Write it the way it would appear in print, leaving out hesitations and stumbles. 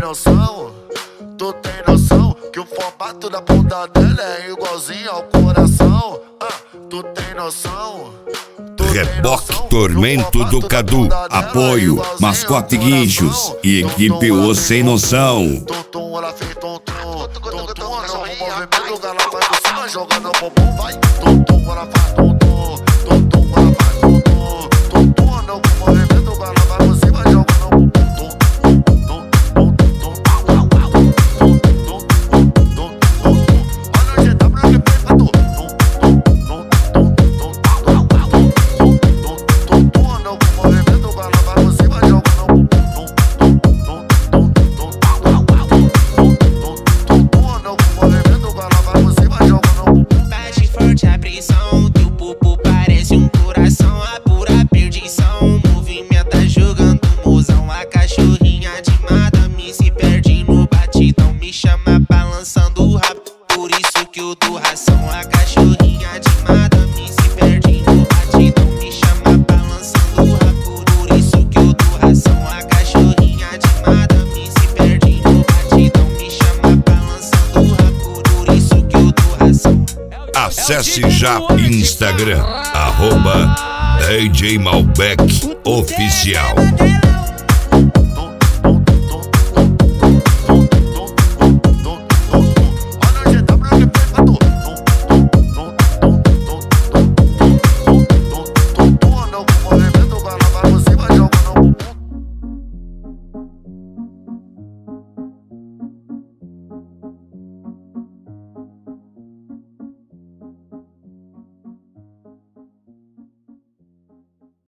noção? Tu tem noção que o formato da bunda dela é igualzinho ao coração? Tu tem noção? Reboque Tormento do Cadu, apoio, Mascote Guinchos e equipe O Sem Noção. Tum, ela fez tum, no movimento, ela vai por cima, jogando o bumbum, vai. Tum, ela faz tum, ela faz tum, no movimento, ela vai por cima, jogando o bumbum. Olha o GW que fez pra tu. Acesse já Instagram, @DJ Malbec Oficial.